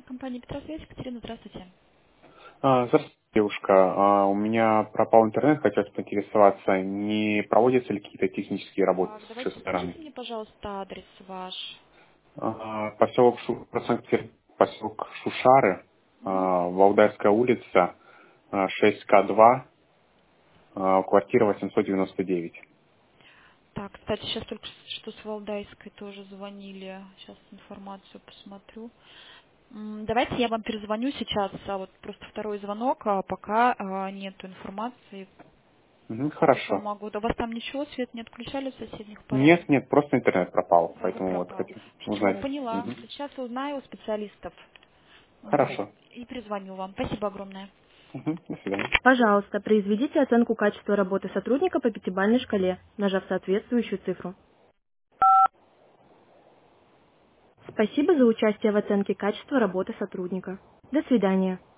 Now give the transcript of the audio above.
Компания «Петросвязь». Екатерина, здравствуйте. Здравствуйте, девушка. У меня пропал интернет, хотелось поинтересоваться, не проводятся ли какие-то технические работы Так, с вашей давайте стороны? скажите мне, пожалуйста, адрес ваш. Поселок Шушары, Мгм. Валдайская улица, 6К2, квартира 899. Так, кстати, сейчас только что с Валдайской тоже звонили. Сейчас информацию посмотрю. Давайте я вам перезвоню сейчас, вот просто второй звонок, пока нету информации Мгм, по какому хорошо. могу. У вас там ничего, свет не отключали в соседних Нет, подъездах? нет, просто интернет пропал, Просто поэтому вот пропал. хотел Все, узнать. поняла. Мгм, Сейчас узнаю у специалистов. хорошо. И перезвоню вам. Спасибо огромное. Мгм, до свидания. Пожалуйста, произведите оценку качества работы сотрудника по пятибалльной шкале, нажав соответствующую цифру. Спасибо за участие в оценке качества работы сотрудника. До свидания.